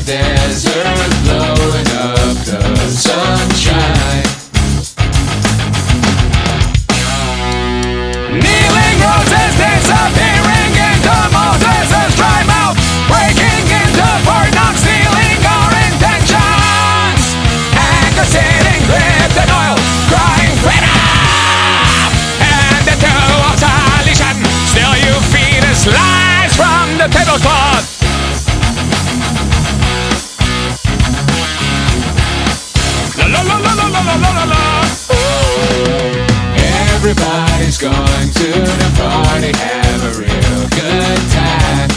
desert, blowing up the sunshine. Kneeling roses disappearing into Moses' dry mouth, breaking into Fort Knox, stealing our intentions. Anger sitting gripped in oil, crying freedom. And the two of solution, still you feed us lies from the tablecloth. La la la la la la la la la. Everybody's going to the party, have a real good time.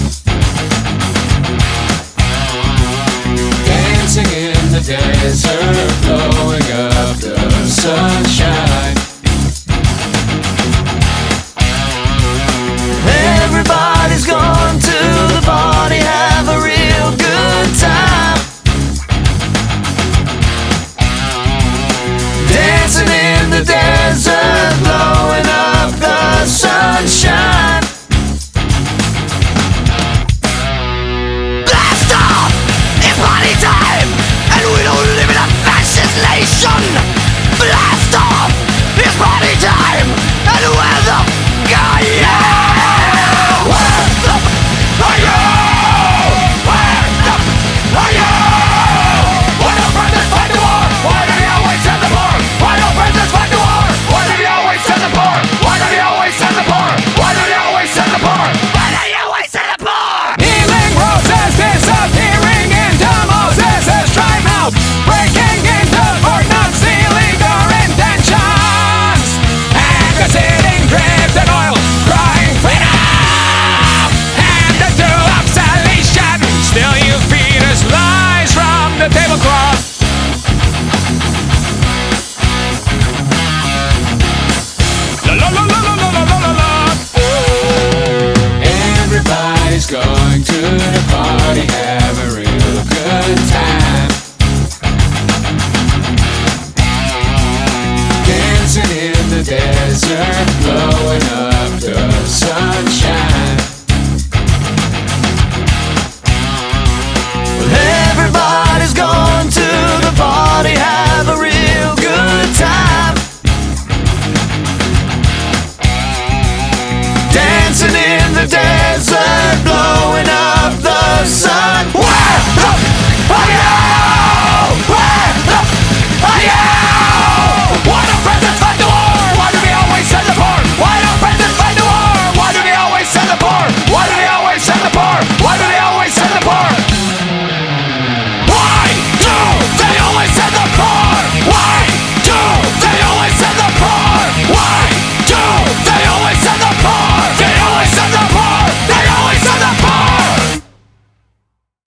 Dancing in the desert, blowing up the sunshine. Everybody's going to the party, have a real good time. Dancing in the desert, blowing up the sunshine. Blast off! It's party time! And we don't live in a fascist nation! Blast off! It's party time! And where the f*** are you? Where the f*** are you? Where the f*** are you? Why don't brothers fight the war? Why do they always send the poor? Why don't brothers fight the war? Why do they always send the poor? Why do they always send the poor? Why do they always send the poor? Why do they always send the poor? Kneeling roses disappearing into Moses' dry mouth, breaking into Fort Knox, stealing our intentions. Anger sitting dripped in oil, crying freedom. And the two of salvation, still you feed us lies from the tablecloth. La la la la la la la la la. Everybody's going to